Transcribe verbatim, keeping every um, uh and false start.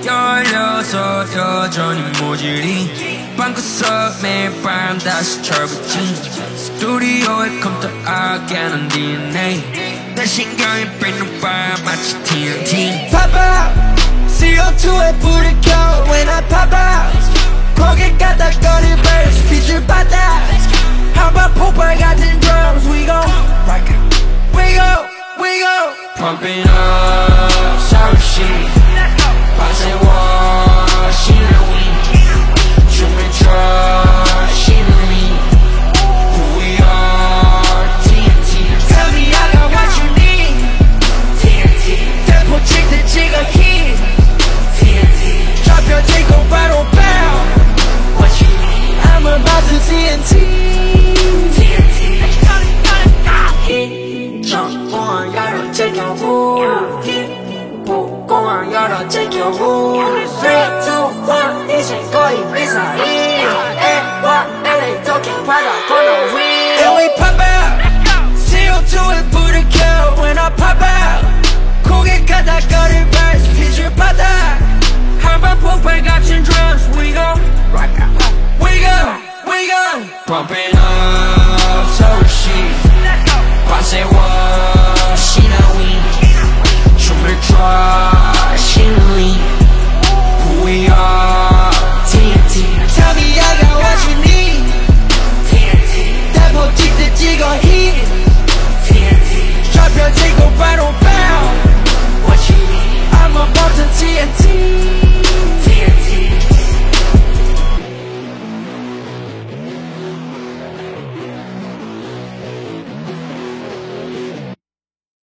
열려서 여전히 모질이 방구석 매일 밤 다시 철부진 스튜디오에 컴퓨터 아껴는 디엔에이 내 신경이 뺏는 밤 마치 티엔티 Pop out 씨 오 투에 불을 켜 When I pop out 고개 까닥거릴 verse 빛을 받아 한번 폭발 같은 drums We gon' rock it We go, we go Pump it up 서울시 밤새 워시는 위 춤을 춰 쉬는 위 Who we are 티엔티 Tell me I got what you need 티엔티 대포 찍듯 찍어 hit 티엔티 잡혀지고 바로 bound What you need I'm about to 티엔티 티엔티 정공항 열어 제껴후 복공항 열어 제껴후 three, two, one 이젠 거의 미사일 A와 엘에이 도킹 바다 건너 위 And we pop out 씨 오 투에 불을 켜 When I pop out 고개 까닥거릴 verse 빛을 받아 한번 폭발 같은 drums We gon' rock out We go, we go Pump it up 서울시 밤새 워시는 위 춤을 춰 쉬는 위 Who we are 티엔티 Tell me I got what you need 티엔티 대포 찍듯 찍어 hit 티엔티 잡혀지고 바로 bound What you need I'm about to 티엔티